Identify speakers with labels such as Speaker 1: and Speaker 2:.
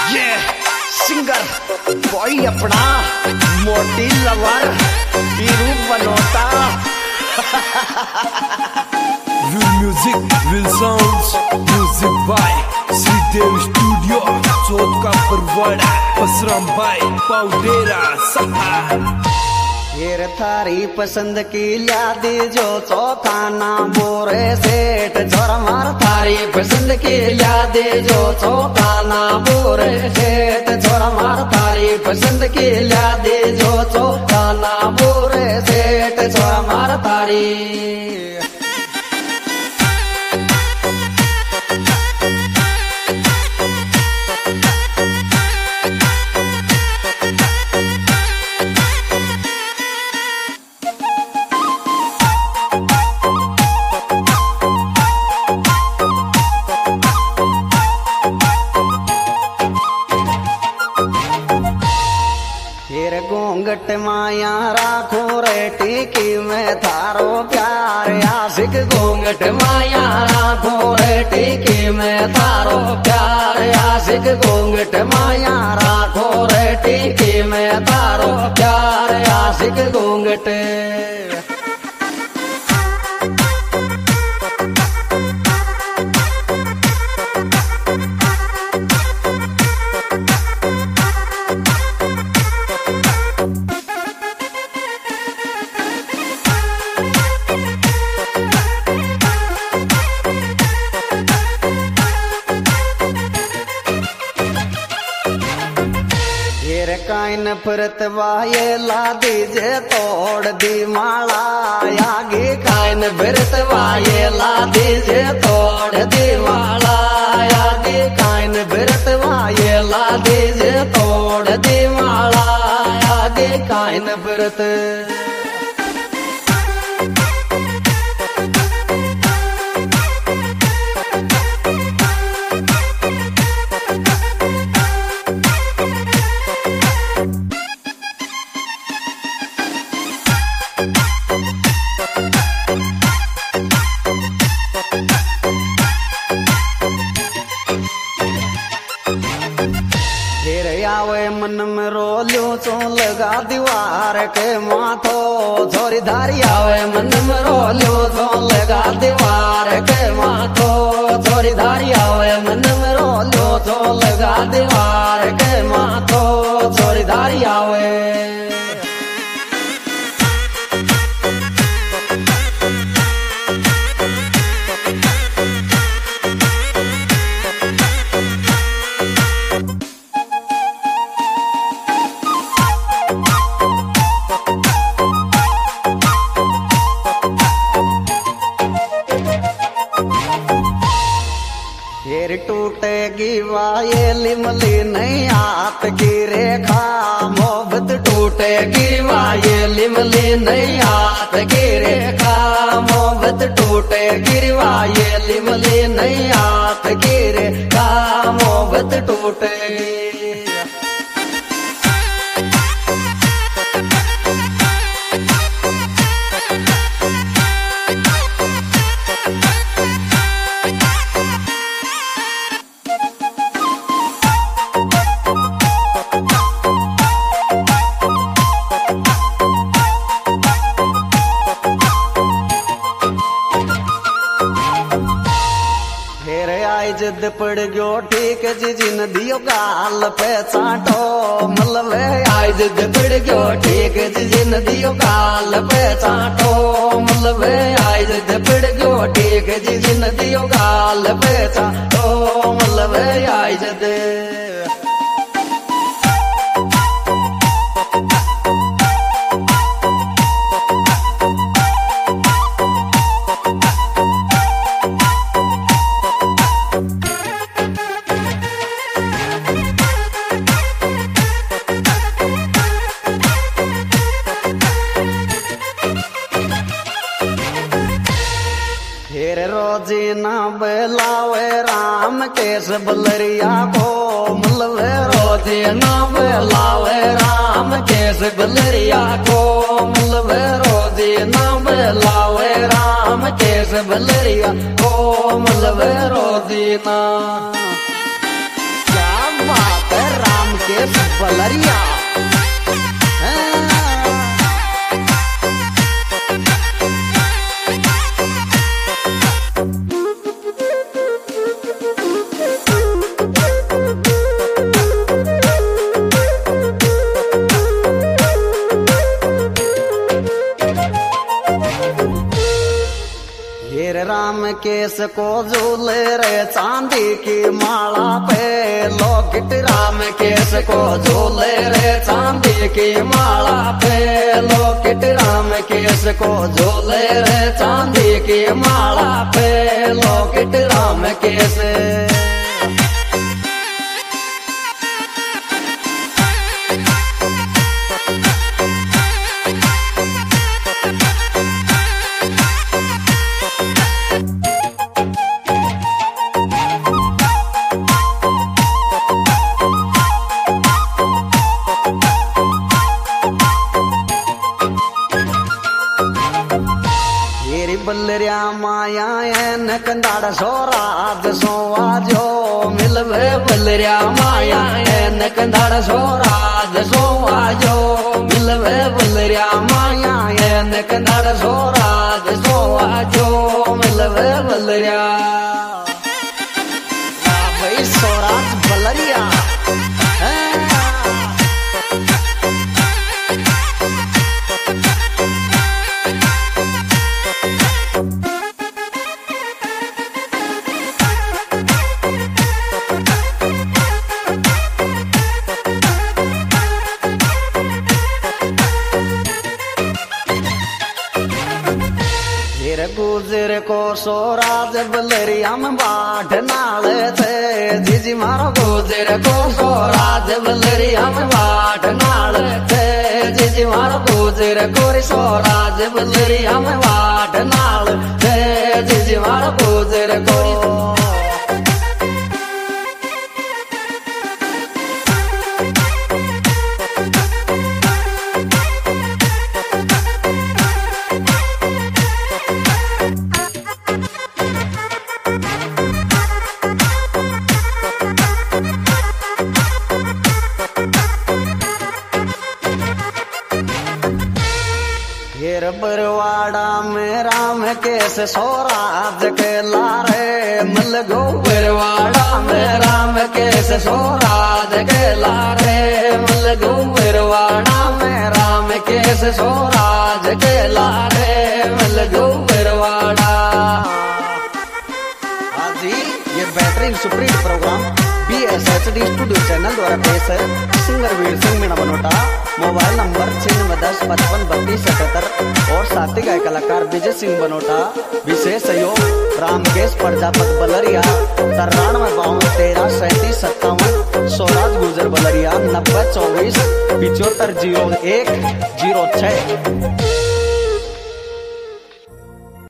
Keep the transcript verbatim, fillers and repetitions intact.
Speaker 1: ये singer boy अपना मोटी lover Hiru Banota.
Speaker 2: Real music, real sounds, music by Sridev Studio, Chauth का परवाड़ा, बसराम भाई, पाउडेरा, सहा।
Speaker 1: ये थारी पसंद की यादी जो चौथा ना बोरे सेठ जोर मार। थारी पसंद की यादी जो चौथा ना बोरे सेठ जोर मार। थारी पसंद की यादी जो चौथा ना बोरे सेठ जोर मार थारी। घोंघट माया राखो रे टीकी में थारो प्यार आशिक। घोंघट माया राखो रे टीकी में थारो प्यार आशिक। घोंघट माया राखो रे टीकी में थारो प्यार आशिक। घोंघट काइन फरत वाये ला दीजे तोड़ दी माला आगे। काइन फरत वाये ला दीजे तोड़ दी माला आगे। काइन फरत वाये ला दीजे तोड़ दी माला आगे। काइन फरत आवे मन में रोलो चो लगा दीवार के माथो। छोरी धारी आवे मन में रोलो चो लगा दीवार के माथो। छोरी धारी आवे मन में रोलो चो लगा दीवार के माथो। छोरी धारी आवे टूटेगी वाये लिमली नहीं आत की रेखा। मोहब्बत टूटेगी वाये लिमली नहीं आत की रेखा। मोहब्बत टूटेगी वाये लिमली नहीं आत की रेखा। मोहब्बत टूटेगी जिद पड़ गयो ठीक जी जिन दियो गाल पे चाटो। मतलब आई जिद पड़ गयो ठीक जी जिन दियो गाल पे चाटो। मतलब आई जिद पड़ गयो ठीक जी जिन दियो गाल पे चाटो। मतलब आई जिद रोजी ना बेलावे राम केस बलरिया को। मतलब रोजी ना बेलावे राम केस बलरिया को। मतलब रोजी ना बेलावे राम केस बलरिया को। मतलब रोजी ना क्या बात है। केस बलरिया। राम केस को झूले रे चांदी की माला पे लॉकेट, राम केस को झूले रे चांदी की माला पे लॉकेट, राम केस को झूले रे चांदी की माला पे लॉकेट, राम केस। बलरिया माया एन कंदाड़ सोराज सोवा जो मिलवे, बलरिया माया एन कंदाड़ सोराज सोवा जो मिलवे, बलरिया माया एन कंदाड़ सोराज सोवा जो मिलवे, बलरिया भाई सोराज बलरिया। गुजर को सोराज बलरिया में बाट नाल थे जीजी मारो, गुजर को सोराज बलरिया में बाट नाल थे जीजी मारो, गुजर को सोराज बलरिया में बाट नाल थे जीजी मारो, गुजर को। बरवाड़ा में राम केस सोराज के लारे मलगो, बरवाड़ा में राम केस सोराज के लारे मलगो, बरवाड़ा में राम केस सोराज के लारे मलगो, बरवाड़ा। आज ही ये बेहतरीन supreme programme B S H D studio channel द्वारा पेश है। Singer Veer Singh Meena Banota, mobile number छिन्नवे दस पचपन बत्तीस सतहत्तर और साथी गाय कलाकार विजय सिंह बनोटा। विशेष सहयोग रामकेश प्रजापत बलरिया, तिरानवे बावन तेरह सैंतीस सत्तावन सोराज गुजर बलरिया, नब्बे चौबीस पिचहत्तर जीरो एक जीरो छह।